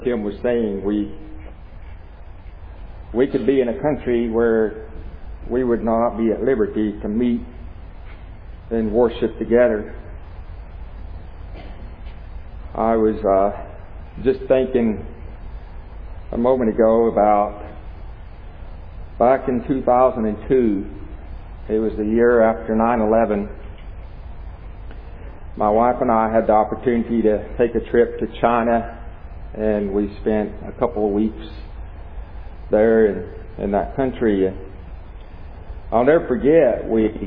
Tim was saying, we could be in a country where we would not be at liberty to meet and worship together. I was just thinking a moment ago about back in 2002. It was the year after 9/11. My wife and I had the opportunity to take a trip to China, and we spent a couple of weeks there in that country. And I'll never forget, we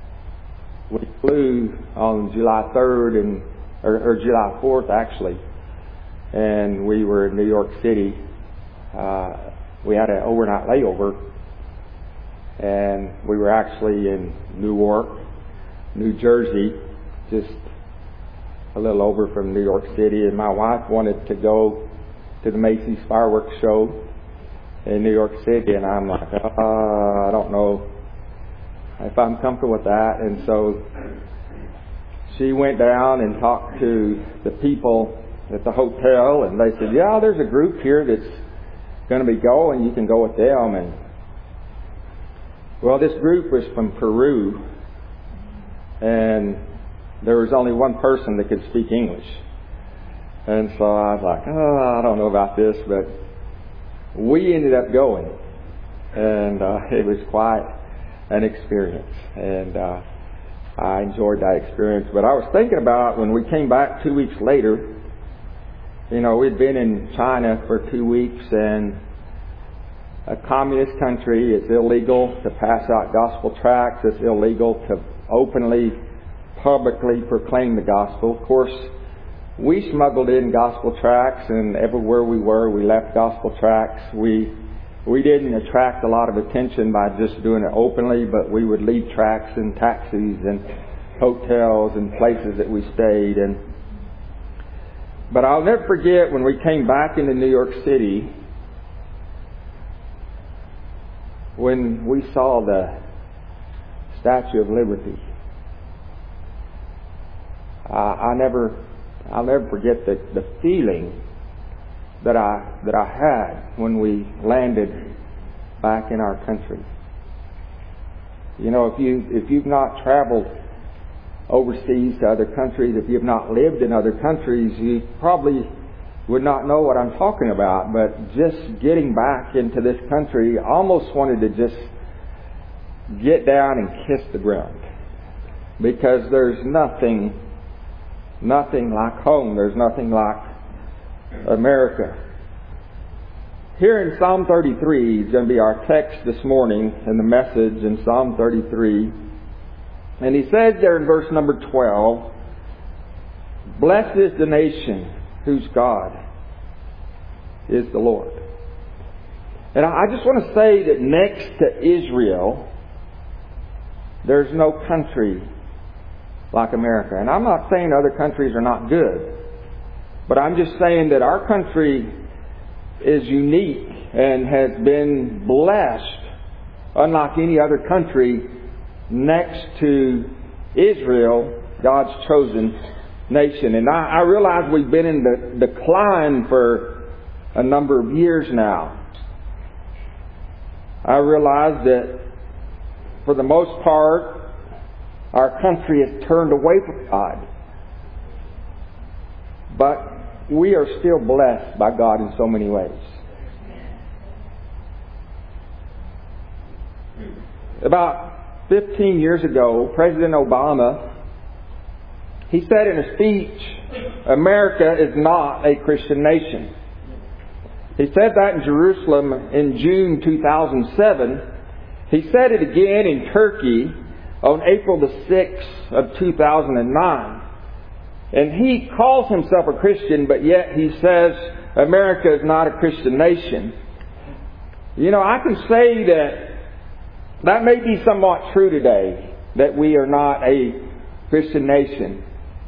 flew on July 3rd or July 4th actually, and we were in New York City. We had an overnight layover, and we were actually in Newark, New Jersey, just a little over from New York City. And my wife wanted to go to the Macy's fireworks show in New York City, and I'm like, I don't know if I'm comfortable with that. And so she went down and talked to the people at the hotel, and they said, yeah, there's a group here that's going to be going, you can go with them. And well, this group was from Peru, and there was only one person that could speak English. And so I was like, I don't know about this, but we ended up going, and it was quite an experience, and I enjoyed that experience. But I was thinking about when we came back 2 weeks later, we'd been in China for 2 weeks, and a communist country, it's illegal to pass out gospel tracts, it's illegal to openly, publicly proclaim the gospel. Of course, we smuggled in gospel tracts, and everywhere we were, we left gospel tracts. We didn't attract a lot of attention by just doing it openly, but we would leave tracts in taxis and hotels and places that we stayed. But I'll never forget when we came back into New York City, when we saw the Statue of Liberty. I'll never forget the feeling that I had when we landed back in our country. If you've not traveled overseas to other countries, if you've not lived in other countries, you probably would not know what I'm talking about. But just getting back into this country, I almost wanted to just get down and kiss the ground, because there's nothing like home. There's nothing like America. Here in Psalm 33 is going to be our text this morning in the message, in Psalm 33. And he says there in verse number 12, blessed is the nation whose God is the Lord. And I just want to say that next to Israel, there's no country like America. And I'm not saying other countries are not good, but I'm just saying that our country is unique and has been blessed unlike any other country next to Israel, God's chosen nation. And I realize we've been in the decline for a number of years now. I realize that for the most part, our country has turned away from God. But we are still blessed by God in so many ways. About 15 years ago, President Obama, he said in a speech, America is not a Christian nation. He said that in Jerusalem in June 2007. He said it again in Turkey on April the 6th of 2009. And he calls himself a Christian, but yet he says America is not a Christian nation. I can say that may be somewhat true today, that we are not a Christian nation.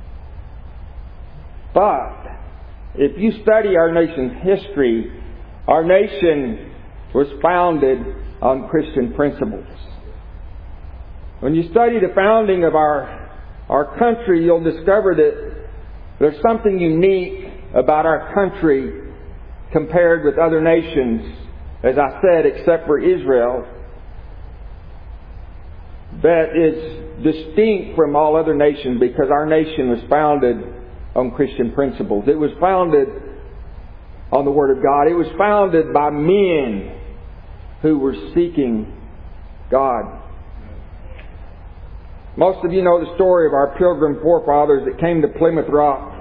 But if you study our nation's history, our nation was founded on Christian principles. When you study the founding of our country, you'll discover that there's something unique about our country compared with other nations, as I said, except for Israel, that is distinct from all other nations because our nation was founded on Christian principles. It was founded on the Word of God. It was founded by men who were seeking God. Most of you know the story of our Pilgrim forefathers that came to Plymouth Rock.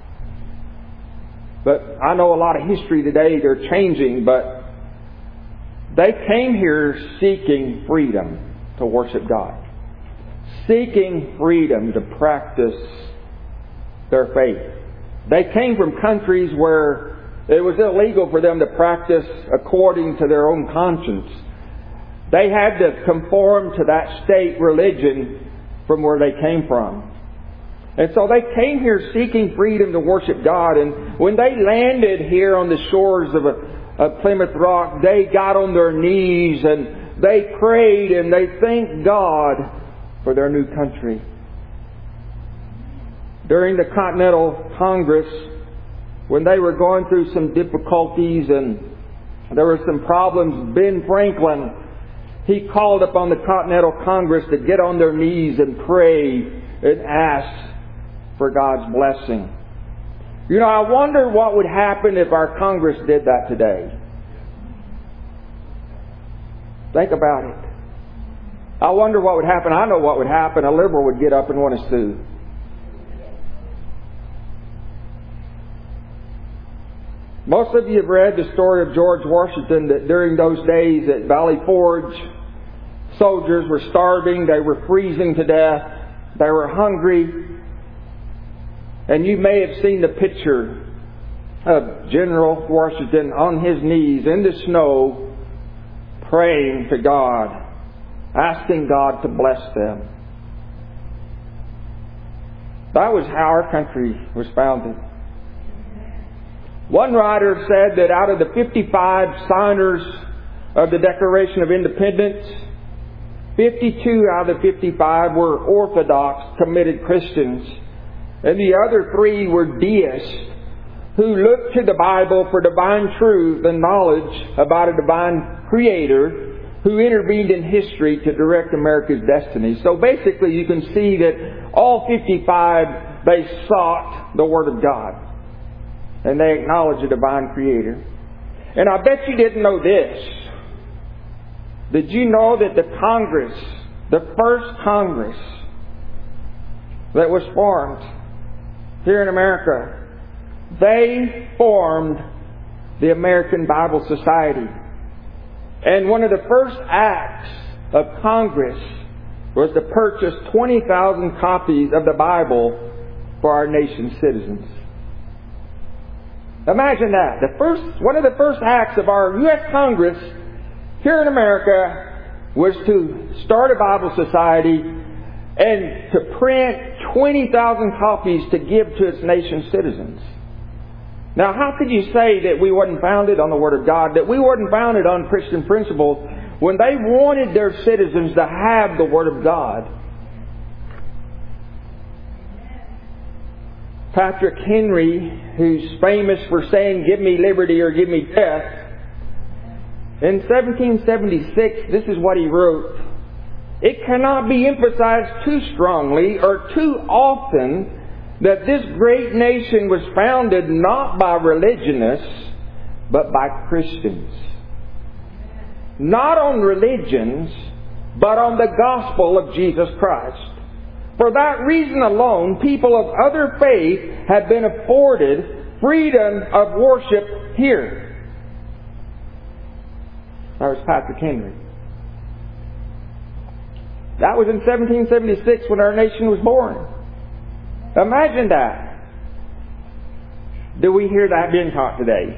But I know a lot of history today. They're changing, but they came here seeking freedom to worship God. Seeking freedom to practice their faith. They came from countries where it was illegal for them to practice according to their own conscience. They had to conform to that state religion from where they came from. And so they came here seeking freedom to worship God. And when they landed here on the shores of Plymouth Rock, they got on their knees and they prayed and they thanked God for their new country. During the Continental Congress, when they were going through some difficulties and there were some problems, Ben Franklin, he called upon the Continental Congress to get on their knees and pray and ask for God's blessing. You know, I wonder what would happen if our Congress did that today. Think about it. I wonder what would happen. I know what would happen. A liberal would get up and want to sue. Most of you have read the story of George Washington, that during those days at Valley Forge, soldiers were starving, they were freezing to death, they were hungry. And you may have seen the picture of General Washington on his knees in the snow, praying to God, asking God to bless them. That was how our country was founded. One writer said that out of the 55 signers of the Declaration of Independence, 52 out of the 55 were Orthodox, committed Christians. And the other 3 were deists who looked to the Bible for divine truth and knowledge about a divine Creator who intervened in history to direct America's destiny. So basically you can see that all 55, they sought the Word of God. And they acknowledged a divine Creator. And I bet you didn't know this. Did you know that the Congress, the first Congress that was formed here in America, they formed the American Bible Society. And one of the first acts of Congress was to purchase 20,000 copies of the Bible for our nation's citizens. Imagine that. One of the first acts of our U.S. Congress here in America was to start a Bible Society and to print 20,000 copies to give to its nation's citizens. Now, how could you say that we wasn't founded on the Word of God, that we wasn't founded on Christian principles, when they wanted their citizens to have the Word of God? Patrick Henry, who's famous for saying, "Give me liberty or give me death," in 1776, this is what he wrote: "It cannot be emphasized too strongly or too often that this great nation was founded not by religionists, but by Christians. Not on religions, but on the gospel of Jesus Christ. For that reason alone, people of other faith have been afforded freedom of worship here." That was Patrick Henry. That was in 1776 when our nation was born. Imagine that. Do we hear that being taught today?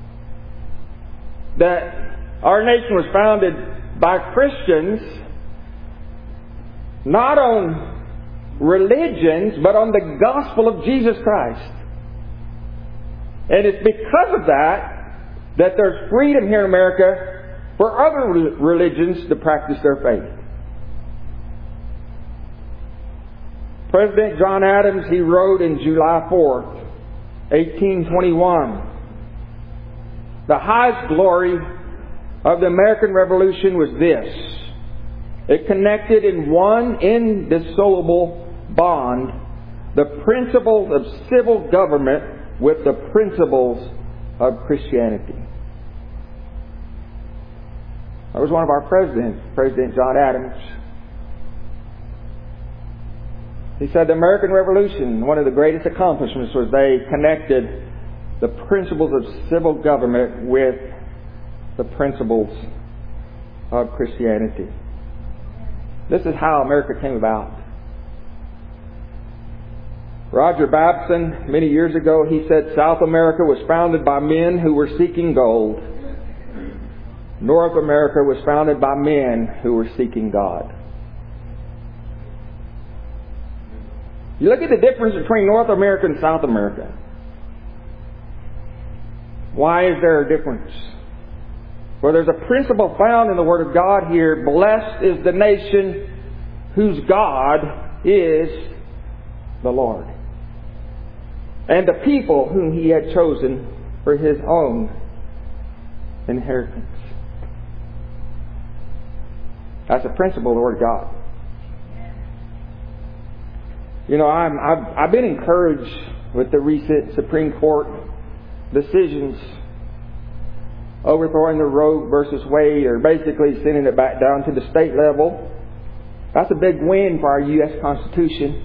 That our nation was founded by Christians, not on religions, but on the gospel of Jesus Christ. And it's because of that there's freedom here in America for other religions to practice their faith. President John Adams, he wrote in July 4th, 1821, The highest glory of the American Revolution was this. It connected in one indissoluble bond the principles of civil government with the principles of Christianity. That was one of our presidents, President John Adams. He said the American Revolution, one of the greatest accomplishments was they connected the principles of civil government with the principles of Christianity. This is how America came about. Roger Babson, many years ago, he said South America was founded by men who were seeking gold. North America was founded by men who were seeking God. You look at the difference between North America and South America. Why is there a difference? Well, there's a principle found in the Word of God here. Blessed is the nation whose God is the Lord, and the people whom He had chosen for His own inheritance. That's a principle of the Word of God. You know, I've been encouraged with the recent Supreme Court decisions overthrowing the Roe versus Wade, or basically sending it back down to the state level. That's a big win for our U.S. Constitution.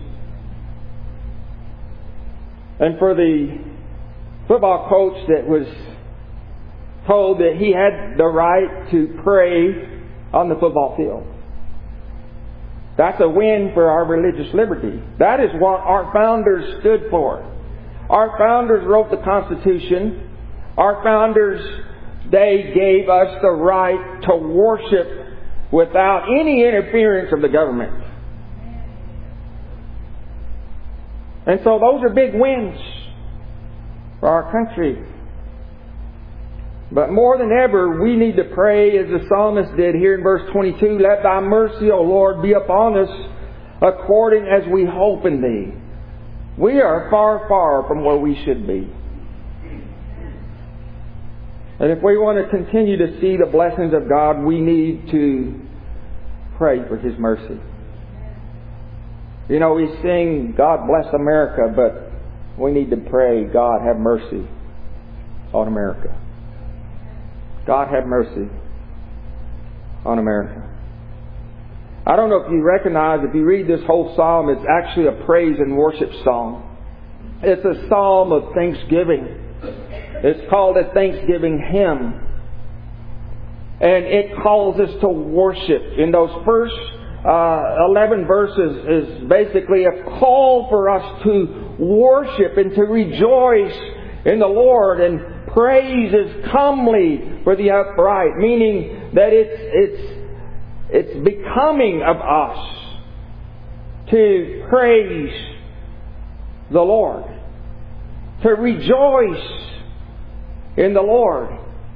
And for the football coach that was told that he had the right to pray on the football field. That's a win for our religious liberty. That is what our founders stood for. Our founders wrote the Constitution. Our founders, they gave us the right to worship without any interference of the government. And so those are big wins for our country. But more than ever, we need to pray as the psalmist did here in verse 22, "Let Thy mercy, O Lord, be upon us according as we hope in Thee." We are far, far from where we should be. And if we want to continue to see the blessings of God, we need to pray for His mercy. You know, we sing, "God bless America," but we need to pray, "God have mercy on America." God have mercy on America. I don't know if you recognize, if you read this whole psalm, it's actually a praise and worship song. It's a psalm of thanksgiving. It's called a thanksgiving hymn. And it calls us to worship. In those first 11 verses is basically a call for us to worship and to rejoice in the Lord. And praise is comely for the upright, meaning that it's becoming of us to praise the Lord, to rejoice in the Lord.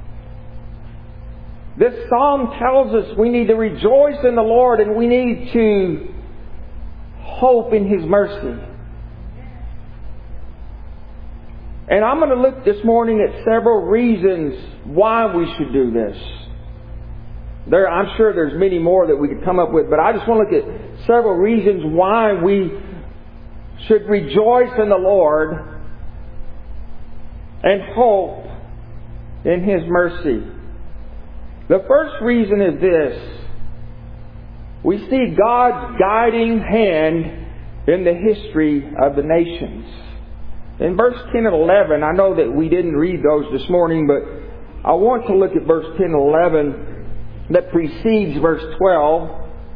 This psalm tells us we need to rejoice in the Lord and we need to hope in His mercy. And I'm going to look this morning at several reasons why we should do this. I'm sure there's many more that we could come up with, but I just want to look at several reasons why we should rejoice in the Lord and hope in His mercy. The first reason is this. We see God's guiding hand in the history of the nations. In verse 10 and 11, I know that we didn't read those this morning, but I want to look at verse 10 and 11 that precedes verse 12.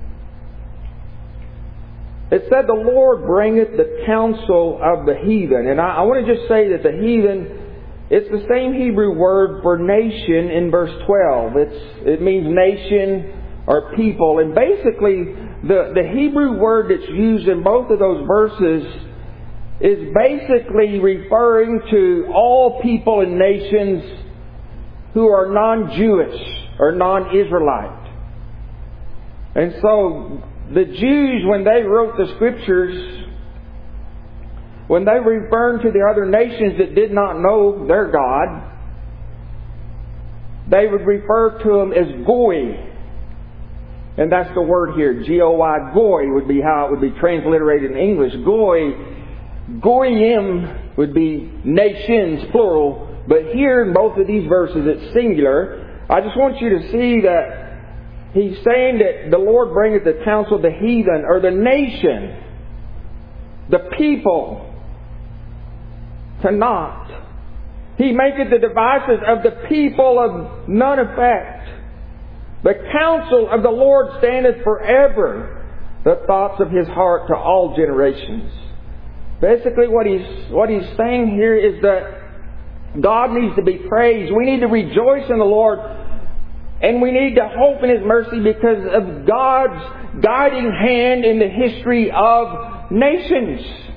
It said, "The Lord bringeth the counsel of the heathen." And I want to just say that the heathen, it's the same Hebrew word for nation in verse 12. It means nation or people. And basically, the Hebrew word that's used in both of those verses is basically referring to all people and nations who are non-Jewish or non-Israelite. And so the Jews, when they wrote the Scriptures, when they referred to the other nations that did not know their God, they would refer to them as Goy. And that's the word here. G-O-Y, Goy would be how it would be transliterated in English. Goy, Goyim would be nations, plural. But here in both of these verses, it's singular. I just want you to see that He's saying that the Lord bringeth the counsel of the heathen, or the nation, the people, to naught. He maketh the devices of the people of none effect. The counsel of the Lord standeth forever, the thoughts of His heart to all generations. Basically what he's saying here is that God needs to be praised. We need to rejoice in the Lord, and we need to hope in His mercy because of God's guiding hand in the history of nations.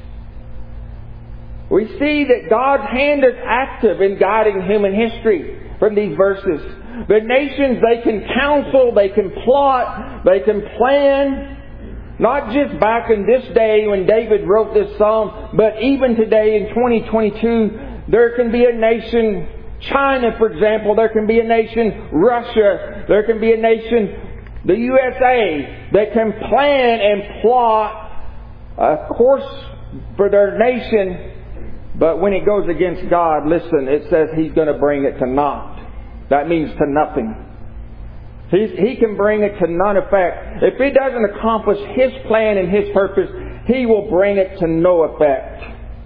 We see that God's hand is active in guiding human history from these verses. The nations, they can counsel, they can plot, they can plan. Not just back in this day when David wrote this psalm, but even today in 2022, there can be a nation, China for example, there can be a nation, Russia, there can be a nation, the USA, that can plan and plot a course for their nation. But when it goes against God, listen, it says He's going to bring it to naught. That means to nothing. He can bring it to none effect. If it doesn't accomplish His plan and His purpose, He will bring it to no effect.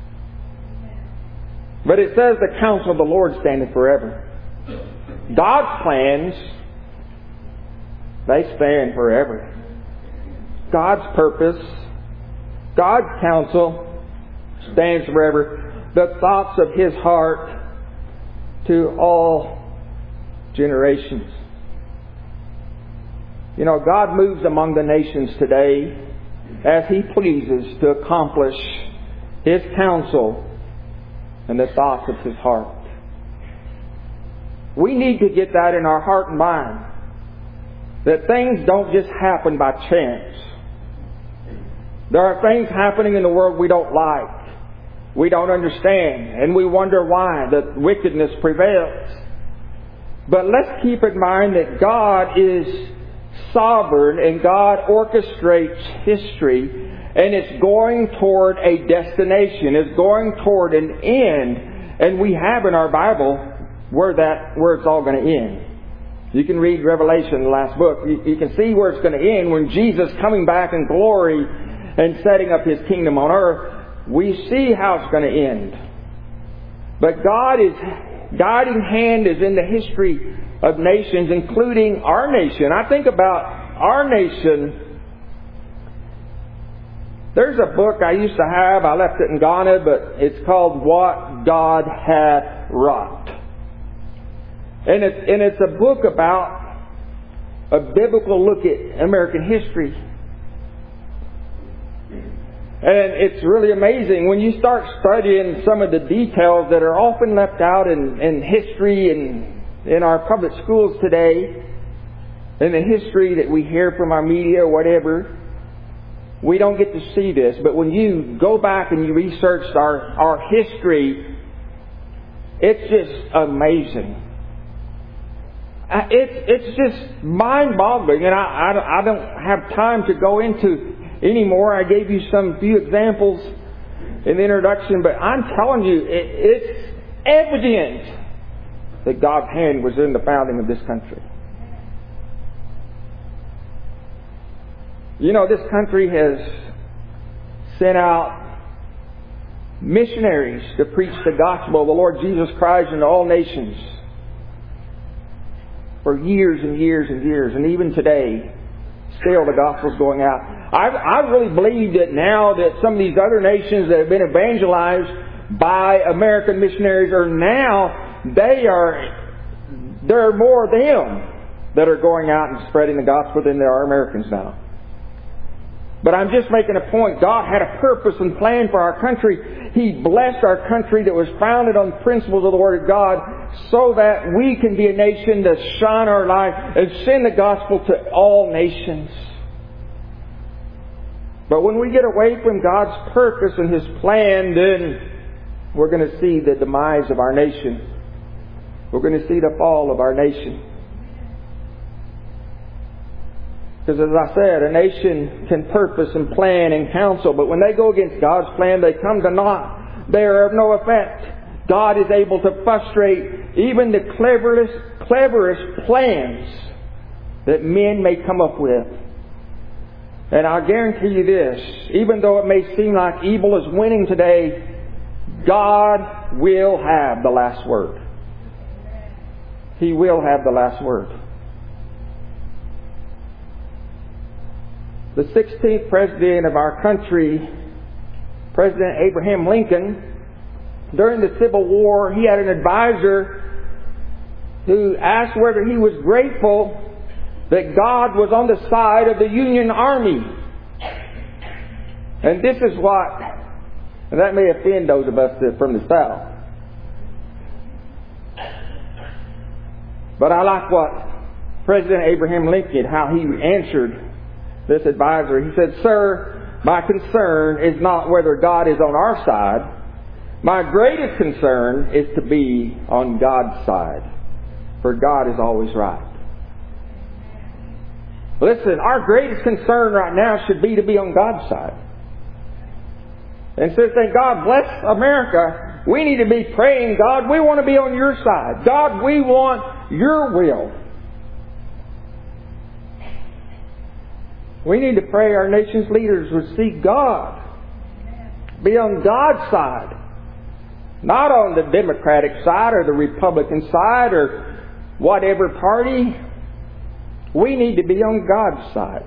But it says the counsel of the Lord standeth forever. God's plans, they stand forever. God's purpose, God's counsel stands forever. The thoughts of His heart to all generations. You know, God moves among the nations today as He pleases to accomplish His counsel and the thoughts of His heart. We need to get that in our heart and mind, that things don't just happen by chance. There are things happening in the world we don't like, we don't understand, and we wonder why the wickedness prevails. But let's keep in mind that God is sovereign and God orchestrates history, and it's going toward a destination. It's going toward an end. And we have in our Bible where it's all going to end. You can read Revelation, the last book. You can see where it's going to end when Jesus coming back in glory and setting up His kingdom on earth. We see how it's going to end. But God's guiding hand is in the history of nations, including our nation. I think about our nation. There's a book I used to have. I left it in Ghana, but it's called What God Hath Wrought. And it's a book about a biblical look at American history. And it's really amazing when you start studying some of the details that are often left out in history and in our public schools today, in the history that we hear from our media or whatever. We don't get to see this, but when you go back and you research our history, it's just amazing. It's just mind-boggling, and I don't have time to go into anymore. I gave you some few examples in the introduction, but I'm telling you, it's evident that God's hand was in the founding of this country. You know, this country has sent out missionaries to preach the gospel of the Lord Jesus Christ into all nations for years and years and years. And even today, still the gospel's going out. I really believe that now that some of these other nations that have been evangelized by American missionaries are now, there are more of them that are going out and spreading the gospel than there are Americans now. But I'm just making a point. God had a purpose and plan for our country. He blessed our country that was founded on the principles of the Word of God so that we can be a nation to shine our light and send the gospel to all nations. But when we get away from God's purpose and His plan, then we're going to see the demise of our nation. we're going to see the fall of our nation. Because as I said, a nation can purpose and plan and counsel, but when they go against God's plan, they come to naught. They are of no effect. God is able to frustrate even the cleverest plans that men may come up with. And I guarantee you this, even though it may seem like evil is winning today, God will have the last word. He will have the last word. The 16th president of our country, President Abraham Lincoln, during the Civil War, he had an advisor who asked whether he was grateful that God was on the side of the Union Army. And this is what, and that may offend those of us from the South, but I like what President Abraham Lincoln, how he answered this advisor. He said, "Sir, my concern is not whether God is on our side. My greatest concern is to be on God's side, for God is always right." Listen, our greatest concern right now should be to be on God's side. Instead of saying, "God bless America," we need to be praying, "God, we want to be on your side. God, we want your will." We need to pray our nation's leaders would seek God. Be on God's side. Not on the Democratic side or the Republican side or whatever party. We need to be on God's side.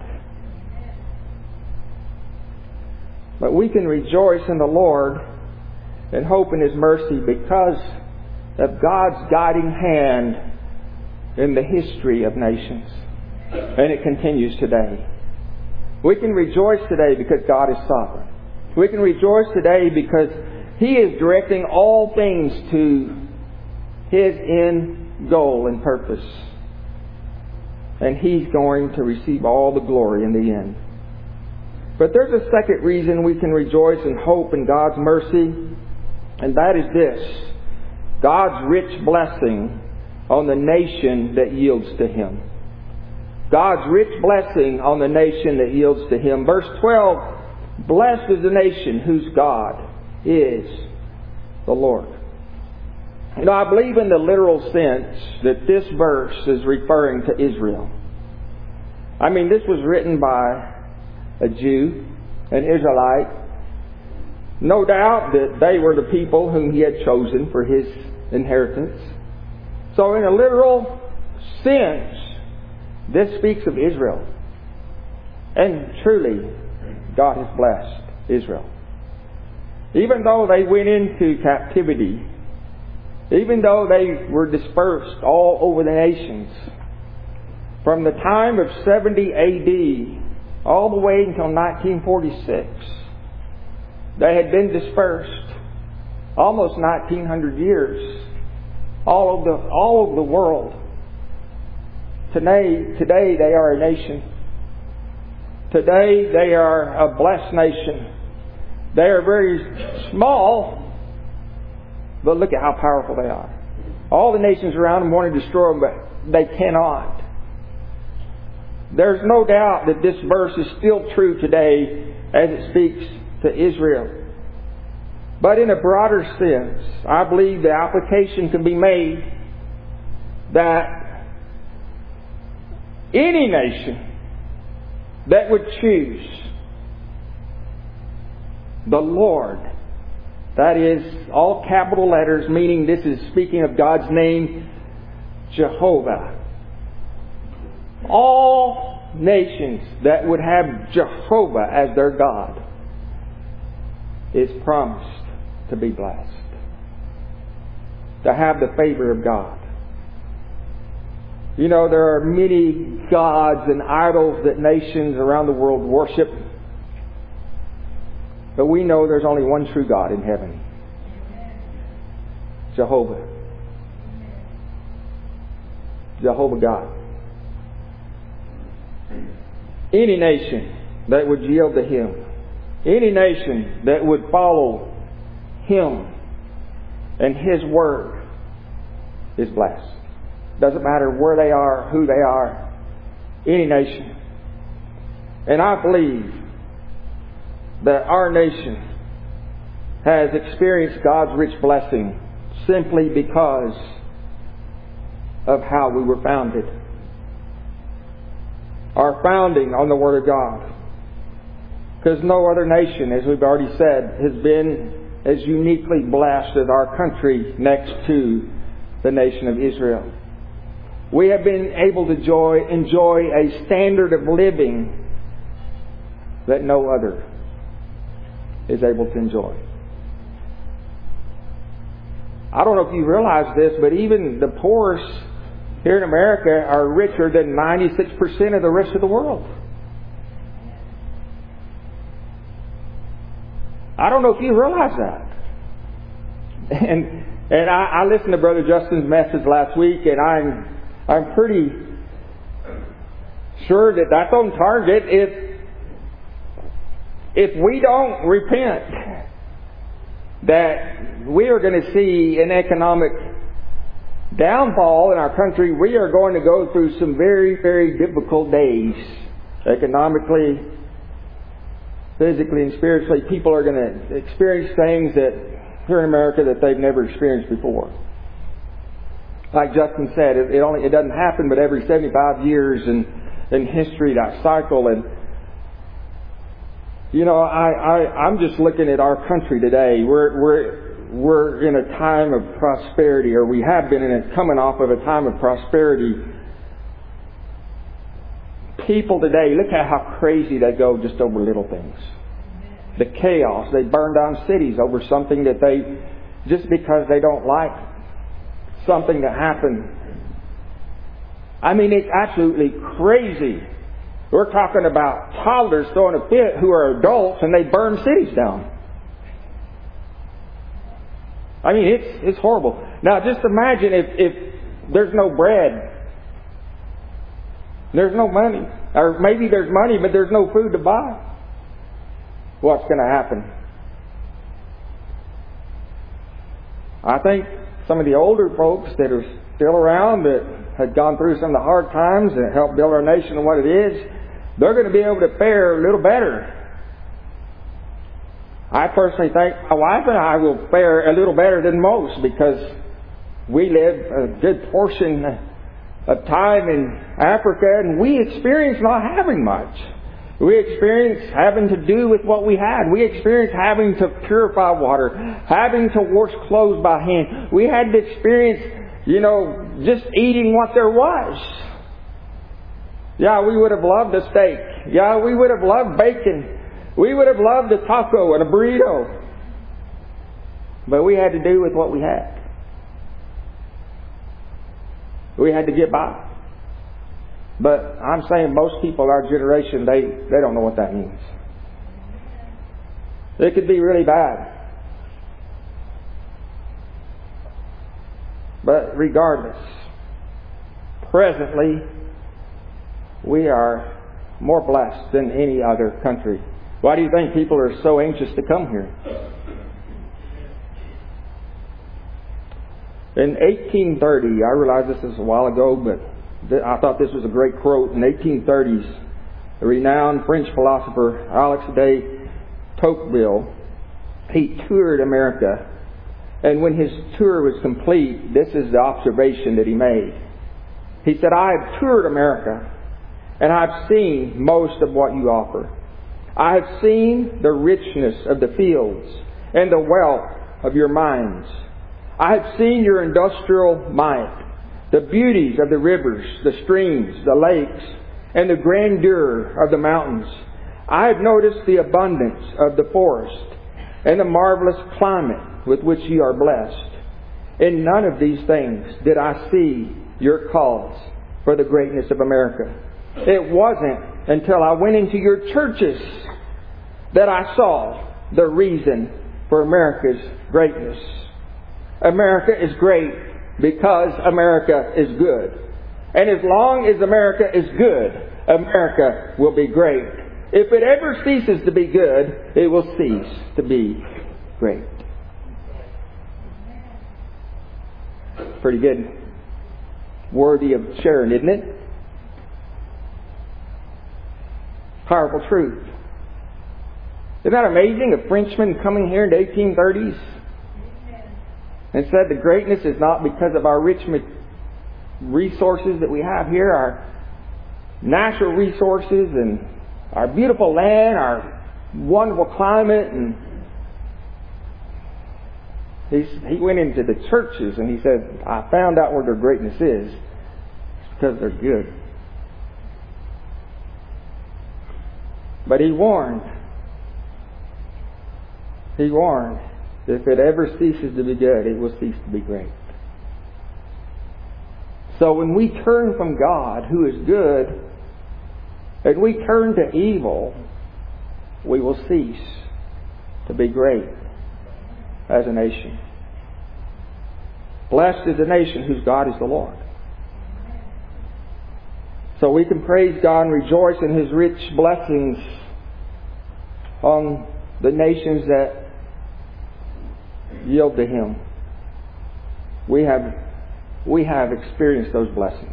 But we can rejoice in the Lord and hope in His mercy because of God's guiding hand in the history of nations. And it continues today. We can rejoice today because God is sovereign. We can rejoice today because He is directing all things to His end goal and purpose. And He's going to receive all the glory in the end. But there's a second reason we can rejoice and hope in God's mercy, and that is this: God's rich blessing on the nation that yields to Him. God's rich blessing on the nation that yields to Him. Verse 12, "Blessed is the nation whose God is the Lord." You know, I believe in the literal sense that this verse is referring to Israel. I mean, this was written by a Jew, an Israelite. No doubt that they were the people whom He had chosen for His inheritance. So in a literal sense, this speaks of Israel. And truly, God has blessed Israel. Even though they went into captivity, even though they were dispersed all over the nations, from the time of 70 A.D. all the way until 1946, they had been dispersed almost 1900 years all over the world. Today they are a nation. Today they are a blessed nation. They are very small, but look at how powerful they are. All the nations around them want to destroy them, but they cannot. There's no doubt that this verse is still true today as it speaks to Israel. But in a broader sense, I believe the application can be made that any nation that would choose the Lord, that is all capital letters, meaning this is speaking of God's name, Jehovah. All nations that would have Jehovah as their God is promised to be blessed, to have the favor of God. You know, there are many gods and idols that nations around the world worship. But we know there's only one true God in heaven. Jehovah. Jehovah God. Any nation that would yield to Him, any nation that would follow Him and His Word, is blessed. Doesn't matter where they are, who they are, any nation. And I believe that our nation has experienced God's rich blessing simply because of how we were founded. Our founding on the Word of God. Because no other nation, as we've already said, has been as uniquely blessed as our country next to the nation of Israel. We have been able to enjoy a standard of living that no other is able to enjoy. I don't know if you realize this, but even the poorest here in America are richer than 96% of the rest of the world. I don't know if you realize that. And I listened to Brother Justin's message last week, and I'm pretty sure that that's on target. If we don't repent, that we are going to see an economic downfall in our country. We are going to go through some very, very difficult days economically, physically, and spiritually. People are going to experience things that here in America that they've never experienced before. Like Justin said, it doesn't happen but every 75 years in history, that cycle. And you know, I'm just looking at our country today. We're in a time of prosperity, or we have been coming off of a time of prosperity. People today, look at how crazy they go just over little things. The chaos. They burn down cities over something that just because they don't like something that happened. I mean, it's absolutely crazy. We're talking about toddlers throwing a fit who are adults, and they burn cities down. I mean, it's horrible. Now, just imagine if there's no bread, there's no money, or maybe there's money but there's no food to buy. What's going to happen? I think some of the older folks that are still around that had gone through some of the hard times and helped build our nation and what it is, they're going to be able to fare a little better. I personally think my wife and I will fare a little better than most because we live a good portion of time in Africa and we experience not having much. We experience having to do with what we had. We experienced having to purify water, having to wash clothes by hand. We had to experience, just eating what there was. Yeah, we would have loved a steak. Yeah, we would have loved bacon. We would have loved a taco and a burrito. But we had to do with what we had. We had to get by. But I'm saying most people, our generation, they don't know what that means. It could be really bad. But regardless, presently, we are more blessed than any other country. Why do you think people are so anxious to come here? In 1830, I realize this is a while ago, but I thought this was a great quote. In 1830s, the renowned French philosopher Alex de Tocqueville, he toured America. And when his tour was complete, this is the observation that he made. He said, "I have toured America, and I've seen most of what you offer. I have seen the richness of the fields and the wealth of your mines. I have seen your industrial might, the beauties of the rivers, the streams, the lakes, and the grandeur of the mountains. I have noticed the abundance of the forest and the marvelous climate with which you are blessed. In none of these things did I see your cause for the greatness of America. It wasn't until I went into your churches that I saw the reason for America's greatness. America is great because America is good. And as long as America is good, America will be great. If it ever ceases to be good, it will cease to be great." Pretty good. worthy of sharing, isn't it? Powerful truth. Isn't that amazing? A Frenchman coming here in the 1830s and said the greatness is not because of our rich resources that we have here, our natural resources and our beautiful land, our wonderful climate. And he went into the churches and he said, I found out where their greatness is. It's because they're good. But he warned, if it ever ceases to be good, it will cease to be great. So when we turn from God, who is good, and we turn to evil, we will cease to be great as a nation. Blessed is the nation whose God is the Lord. So we can praise God and rejoice in His rich blessings on the nations that yield to Him. We have experienced those blessings.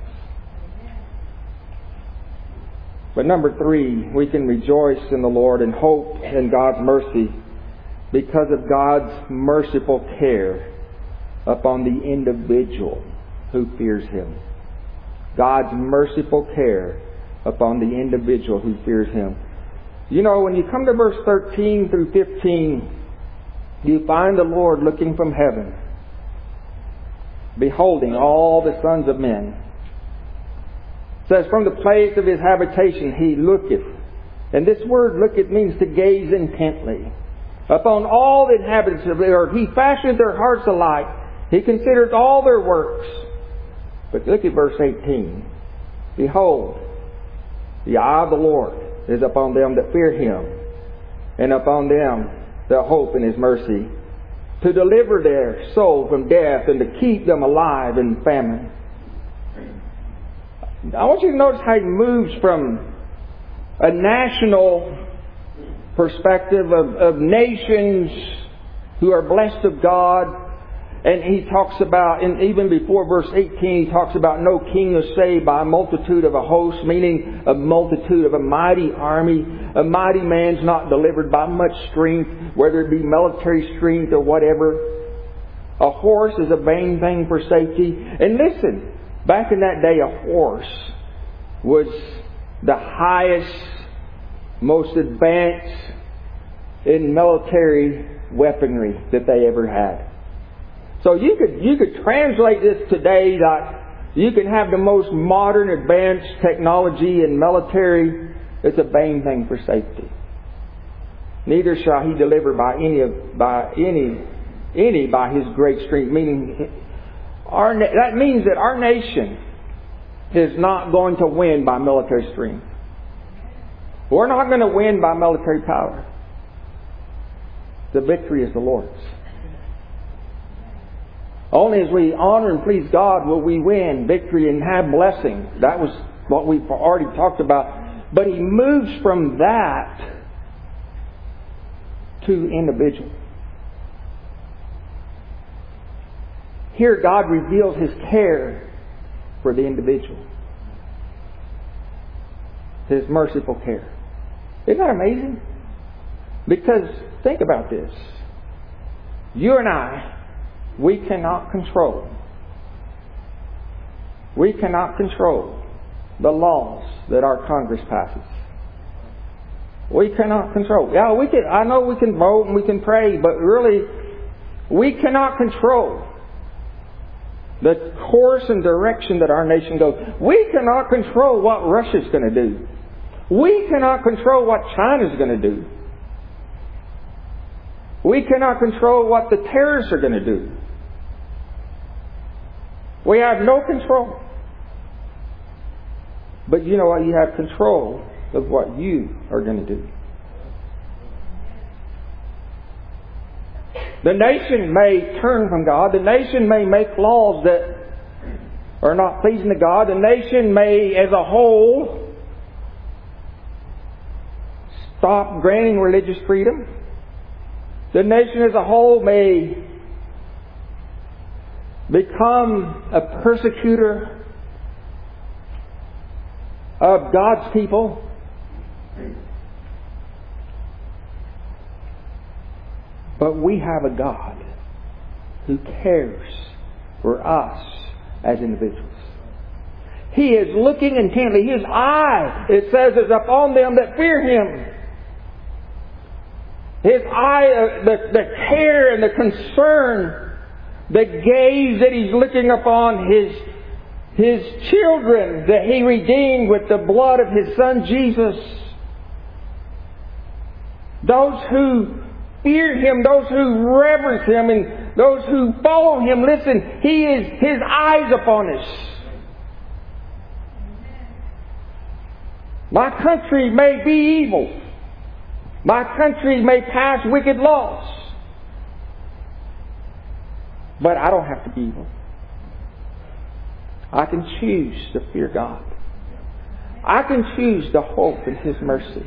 But number 3, we can rejoice in the Lord and hope in God's mercy because of God's merciful care upon the individual who fears Him. God's merciful care upon the individual who fears Him. You know, when you come to verse 13 through 15, you find the Lord looking from heaven, beholding all the sons of men. It says, from the place of His habitation He looketh. And this word looketh means to gaze intently. Upon all the inhabitants of the earth, He fashioned their hearts alike. He considered all their works. But look at verse 18. Behold, the eye of the Lord is upon them that fear Him, and upon them that hope in His mercy, to deliver their soul from death and to keep them alive in famine. I want you to notice how He moves from a national perspective of nations who are blessed of God. And He talks about, and even before verse 18, He talks about no king is saved by a multitude of a host, meaning a multitude of a mighty army. A mighty man's not delivered by much strength, whether it be military strength or whatever. A horse is a vain thing for safety. And listen, back in that day, a horse was the highest, most advanced in military weaponry that they ever had. So you could translate this today that you can have the most modern advanced technology in military. It's a vain thing for safety. Neither shall He deliver by His great strength. Meaning, that means that our nation is not going to win by military strength. We're not going to win by military power. The victory is the Lord's. Only as we honor and please God will we win victory and have blessing. That was what we've already talked about. But He moves from that to individual. Here God reveals His care for the individual. His merciful care. Isn't that amazing? Because think about this. You and I, we cannot control the laws that our Congress passes. We cannot control. Yeah, I know we can vote and we can pray, but really, we cannot control the course and direction that our nation goes. We cannot control what Russia's going to do. We cannot control what China's going to do. We cannot control what the terrorists are going to do. We have no control. But you know what? You have control of what you are going to do. The nation may turn from God. The nation may make laws that are not pleasing to God. The nation may, as a whole, stop granting religious freedom. The nation as a whole may become a persecutor of God's people. But we have a God who cares for us as individuals. He is looking intently. His eye, it says, is upon them that fear Him. His eye, the care and the concern, the gaze that He's looking upon His children that He redeemed with the blood of His Son Jesus. Those who fear Him, those who reverence Him, and those who follow Him. Listen, His eyes upon us. My country may be evil. My country may pass wicked laws. But I don't have to be evil. I can choose to fear God. I can choose to hope in His mercy.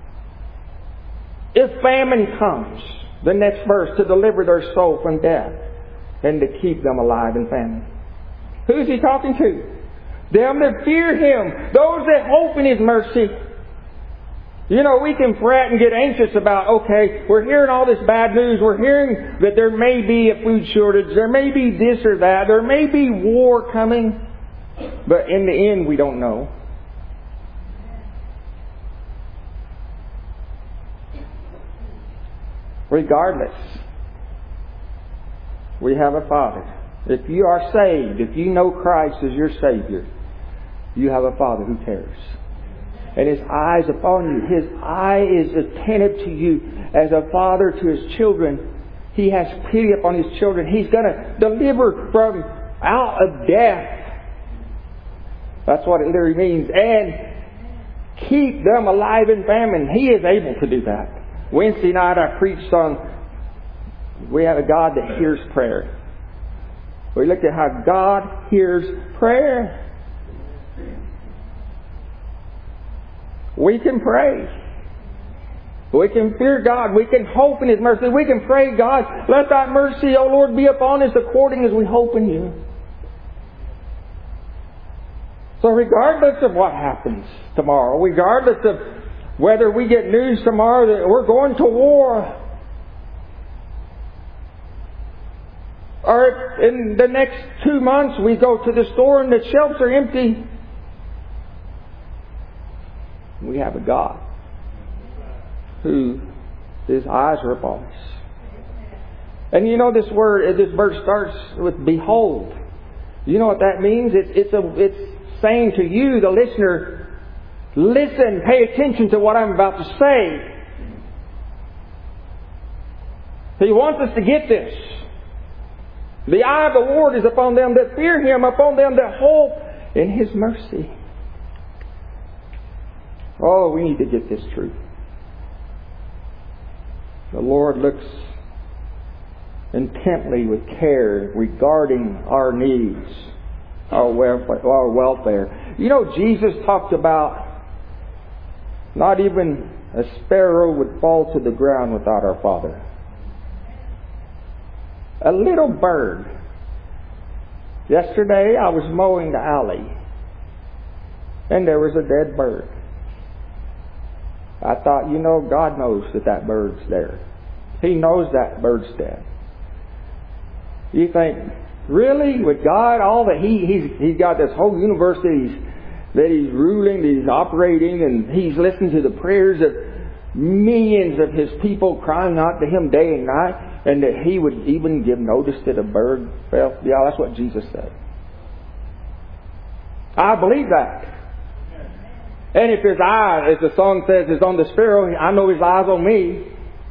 If famine comes, the next verse, to deliver their soul from death and to keep them alive in famine. Who is He talking to? Them that fear Him. Those that hope in His mercy. You know, we can fret and get anxious about, okay, we're hearing all this bad news. We're hearing that there may be a food shortage. There may be this or that. There may be war coming. But in the end, we don't know. Regardless, we have a Father. If you are saved, if you know Christ as your Savior, you have a Father who cares. And His eye is upon you. His eye is attentive to you as a father to His children. He has pity upon His children. He's going to deliver from out of death. That's what it literally means. And keep them alive in famine. He is able to do that. Wednesday night I preached on, we have a God that hears prayer. We looked at how God hears prayer. We can pray. We can fear God. We can hope in His mercy. We can pray, God, let Thy mercy, O Lord, be upon us according as we hope in You. So regardless of what happens tomorrow, regardless of whether we get news tomorrow that we're going to war, or if in the next 2 months we go to the store and the shelves are empty, we have a God who His eyes are upon us. And you know this verse starts with behold. You know what that means? It's saying to you, the listener, listen, pay attention to what I'm about to say. He wants us to get this. The eye of the Lord is upon them that fear Him, upon them that hope in His mercy. Oh, we need to get this truth. The Lord looks intently with care regarding our needs, our welfare. You know, Jesus talked about not even a sparrow would fall to the ground without our Father. A little bird. Yesterday I was mowing the alley and there was a dead bird. I thought, you know, God knows that bird's there. He knows that bird's dead. You think, really? With God, all that He's got this whole universe that He's ruling, that He's operating, and He's listening to the prayers of millions of His people crying out to Him day and night, and that He would even give notice that a bird fell. Yeah, that's what Jesus said. I believe that. And if His eye, as the song says, is on the sparrow, I know His eye's on me.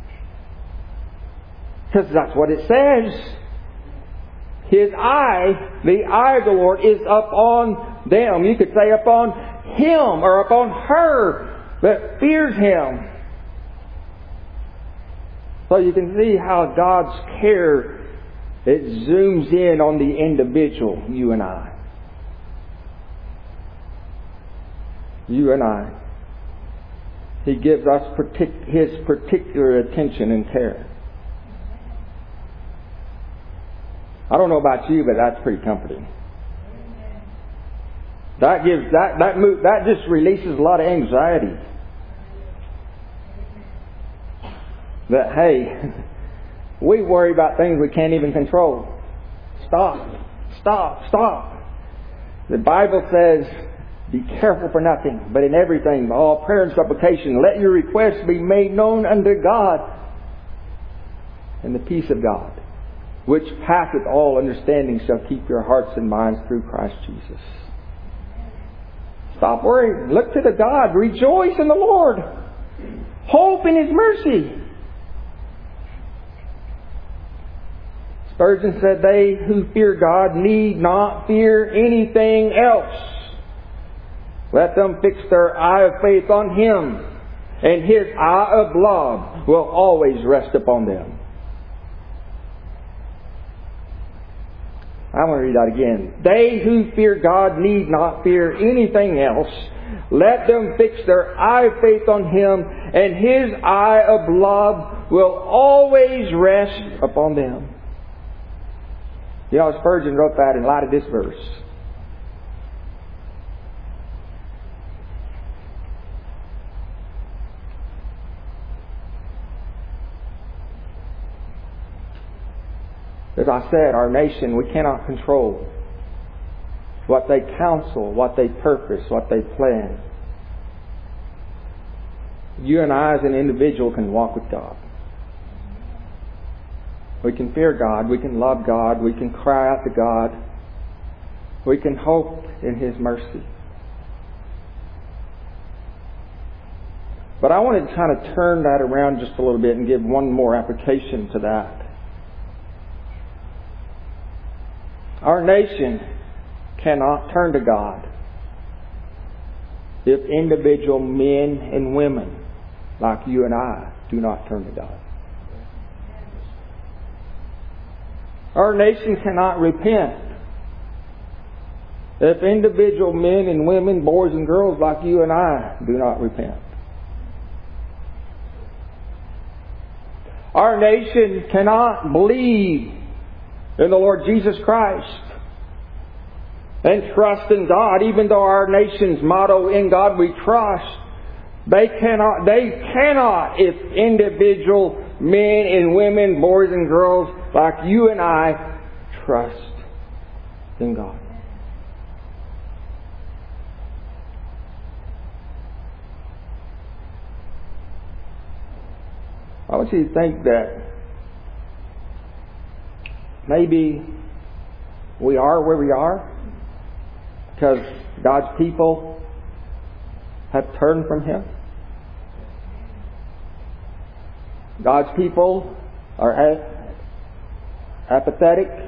Because that's what it says. His eye, the eye of the Lord, is upon them. You could say upon him or upon her that fears Him. So you can see how God's care, it zooms in on the individual, you and I. You and I. He gives us His particular attention and care. I don't know about you, but that's pretty comforting. That just releases a lot of anxiety. That, hey, we worry about things we can't even control. Stop. The Bible says, be careful for nothing, but in everything, by all prayer and supplication, let your requests be made known unto God. And the peace of God, which passeth all understanding, shall keep your hearts and minds through Christ Jesus. Stop worrying. Look to the God. Rejoice in the Lord. Hope in His mercy. Spurgeon said, they who fear God need not fear anything else. Let them fix their eye of faith on Him, and His eye of love will always rest upon them. I want to read that again. They who fear God need not fear anything else. Let them fix their eye of faith on Him, and His eye of love will always rest upon them. You know, Spurgeon wrote that in light of this verse. As I said, our nation, we cannot control what they counsel, what they purpose, what they plan. You and I as an individual can walk with God. We can fear God. We can love God. We can cry out to God. We can hope in His mercy. But I want to kind of turn that around just a little bit and give one more application to that. Our nation cannot turn to God if individual men and women like you and I do not turn to God. Our nation cannot repent if individual men and women, boys and girls like you and I do not repent. Our nation cannot believe in the Lord Jesus Christ and trust in God, even though our nation's motto, in God we trust. They cannot if individual men and women, boys and girls like you and I trust in God. I want you to think that maybe we are where we are because God's people have turned from Him. God's people are apathetic,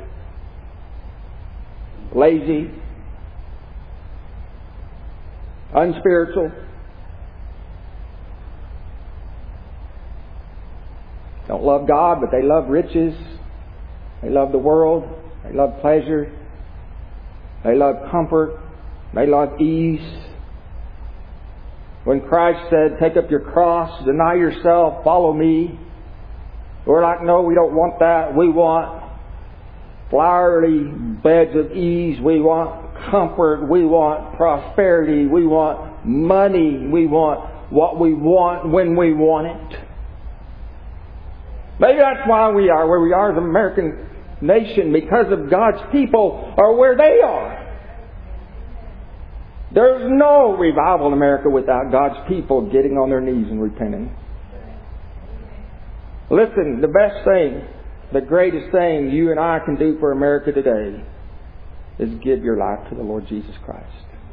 lazy, unspiritual, don't love God, but they love riches. They love the world. They love pleasure. They love comfort. They love ease. When Christ said, take up your cross, deny yourself, follow me, we're like, no, we don't want that. We want flowery beds of ease. We want comfort. We want prosperity. We want money. We want what we want when we want it. Maybe that's why we are where we are as an American nation, because of God's people are where they are. There's no revival in America without God's people getting on their knees and repenting. Listen, the best thing, the greatest thing you and I can do for America today is give your life to the Lord Jesus Christ.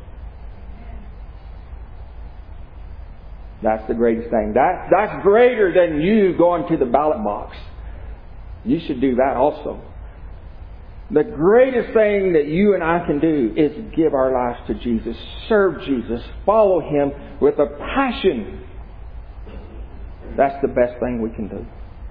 That's the greatest thing. That's greater than you going to the ballot box. You should do that also. The greatest thing that you and I can do is give our lives to Jesus, serve Jesus, follow Him with a passion. That's the best thing we can do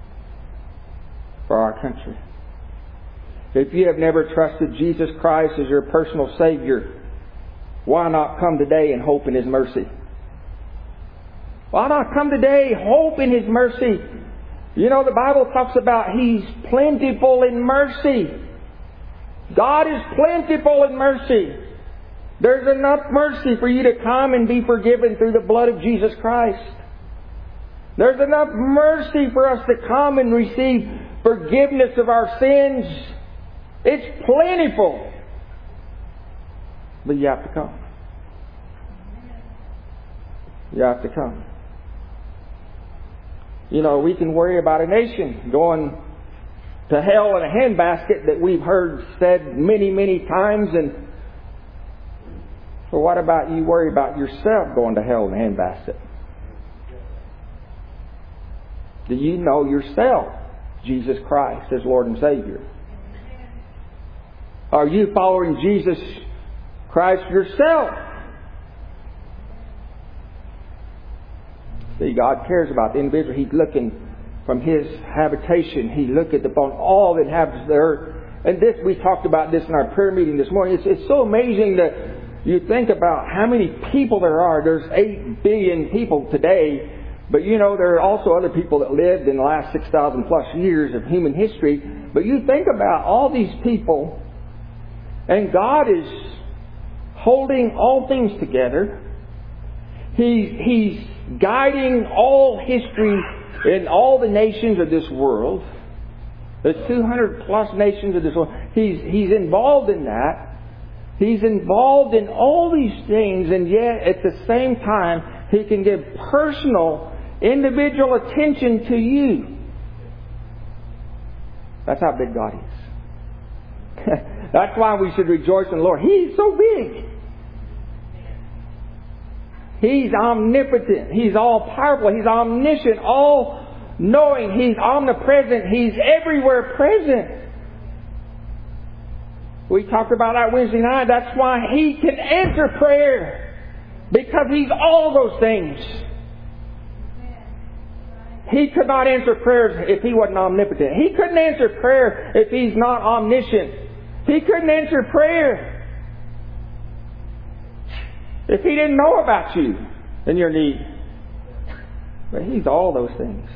for our country. If you have never trusted Jesus Christ as your personal Savior, why not come today and hope in His mercy? Why not come today, hope in His mercy? You know, the Bible talks about He's plentiful in mercy. God is plentiful in mercy. There's enough mercy for you to come and be forgiven through the blood of Jesus Christ. There's enough mercy for us to come and receive forgiveness of our sins. It's plentiful. But you have to come. You have to come. You know, we can worry about a nation going to hell in a handbasket that we've heard said many, many times. And well, what about you worry about yourself going to hell in a handbasket? Do you know yourself, Jesus Christ, as Lord and Savior? Are you following Jesus Christ yourself? See, God cares about the individual. He's looking from His habitation. He looketh upon all that inhabits the earth. And this, we talked about this in our prayer meeting this morning. It's so amazing that you think about how many people there are. There's 8 billion people today. But you know, there are also other people that lived in the last 6,000 plus years of human history. But you think about all these people, and God is holding all things together. He's guiding all history in all the nations of this world. The 200 plus nations of this world. He's involved in that. He's involved in all these things, and yet at the same time, He can give personal, individual attention to you. That's how big God is. That's why we should rejoice in the Lord. He's so big. He's omnipotent. He's all powerful. He's omniscient, all knowing. He's omnipresent. He's everywhere present. We talked about that Wednesday night. That's why He can answer prayer. Because He's all those things. He could not answer prayers if He wasn't omnipotent. He couldn't answer prayer if He's not omniscient. He couldn't answer prayer if He didn't know about you and your need. But He's all those things.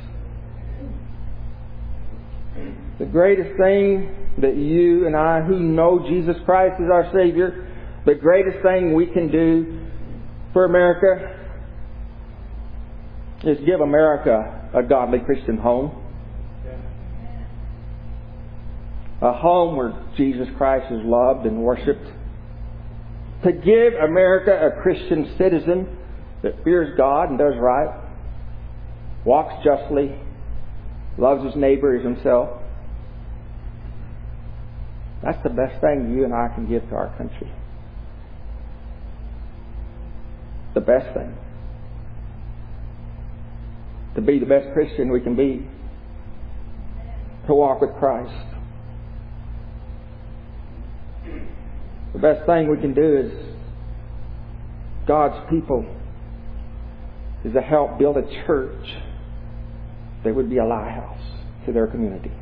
The greatest thing that you and I, who know Jesus Christ as our Savior, the greatest thing we can do for America is give America a godly Christian home. A home where Jesus Christ is loved and worshipped. To give America a Christian citizen that fears God and does right, walks justly, loves his neighbor as himself. That's the best thing you and I can give to our country. The best thing. To be the best Christian we can be. To walk with Christ. The best thing we can do is God's people is to help build a church that would be a lighthouse to their community.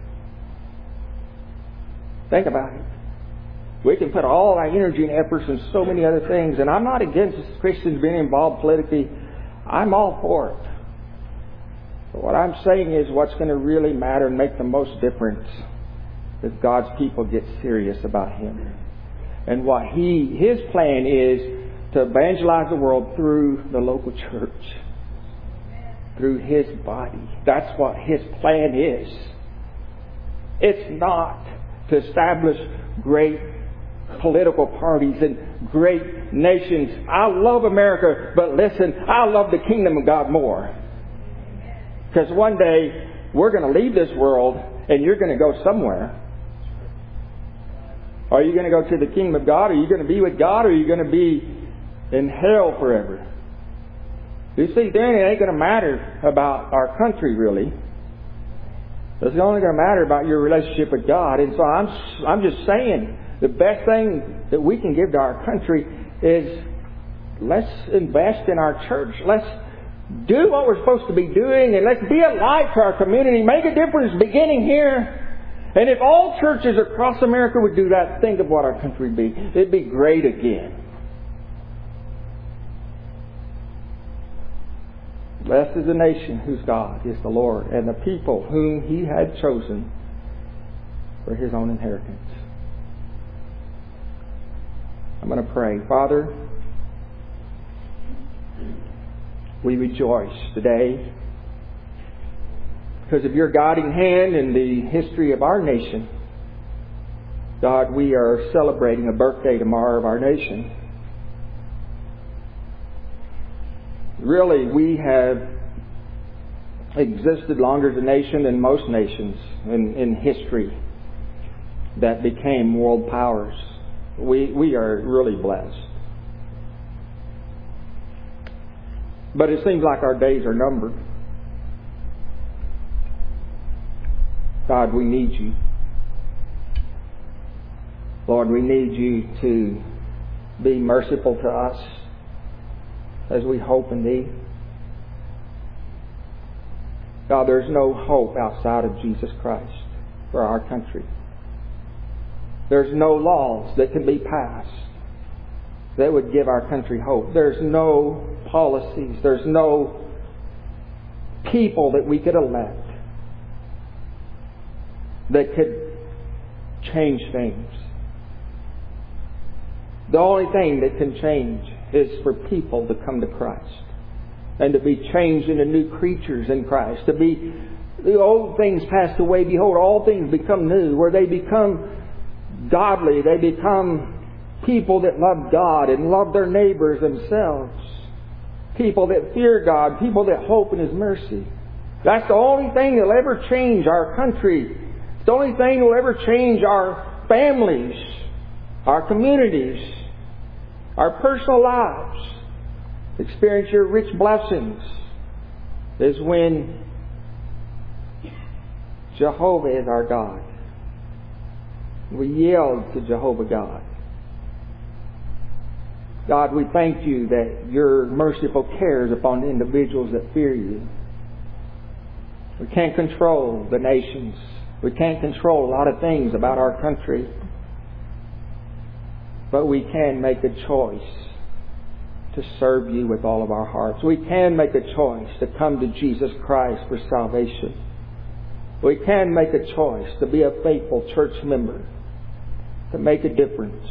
Think about it. We can put all our energy and efforts in so many other things, and I'm not against Christians being involved politically. I'm all for it. But what I'm saying is what's going to really matter and make the most difference is God's people get serious about Him. And what His plan is to evangelize the world through the local church. Through His body. That's what His plan is. It's not to establish great political parties and great nations. I love America, but listen, I love the kingdom of God more. Because one day we're going to leave this world and you're going to go somewhere. Are you going to go to the kingdom of God? Are you going to be with God? Or are you going to be in hell forever? You see, then it ain't going to matter about our country really. It's only going to matter about your relationship with God. And so I'm just saying, the best thing that we can give to our country is let's invest in our church. Let's do what we're supposed to be doing, and let's be a light to our community. Make a difference beginning here. And if all churches across America would do that, think of what our country would be. It'd be great again. Blessed is the nation whose God is the Lord, and the people whom He had chosen for His own inheritance. I'm going to pray. Father, we rejoice today because of your guiding hand in the history of our nation. God, we are celebrating a birthday tomorrow of our nation. Really, we have existed longer as a nation than most nations in history that became world powers. We are really blessed. But it seems like our days are numbered. God, we need you. Lord, we need you to be merciful to us as we hope in thee. God, there's no hope outside of Jesus Christ for our country. There's no laws that can be passed that would give our country hope. There's no policies. There's no people that we could elect that could change things. The only thing that can change is for people to come to Christ and to be changed into new creatures in Christ. To be, the old things passed away, behold, all things become new, where they become godly. They become people that love God and love their neighbors themselves. People that fear God. People that hope in His mercy. That's the only thing that will ever change our country. It's the only thing that will ever change our families, our communities, our personal lives. Experience your rich blessings is when Jehovah is our God. We yield to Jehovah God. God, we thank you that your merciful care is upon individuals that fear you. We can't control the nations. We can't control a lot of things about our country. But we can make a choice to serve you with all of our hearts. We can make a choice to come to Jesus Christ for salvation. We can make a choice to be a faithful church member, to make a difference.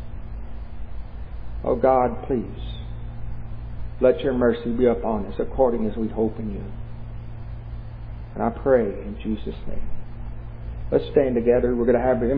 Oh God, please, let your mercy be upon us according as we hope in you. And I pray in Jesus' name. Let's stand together. We're going to have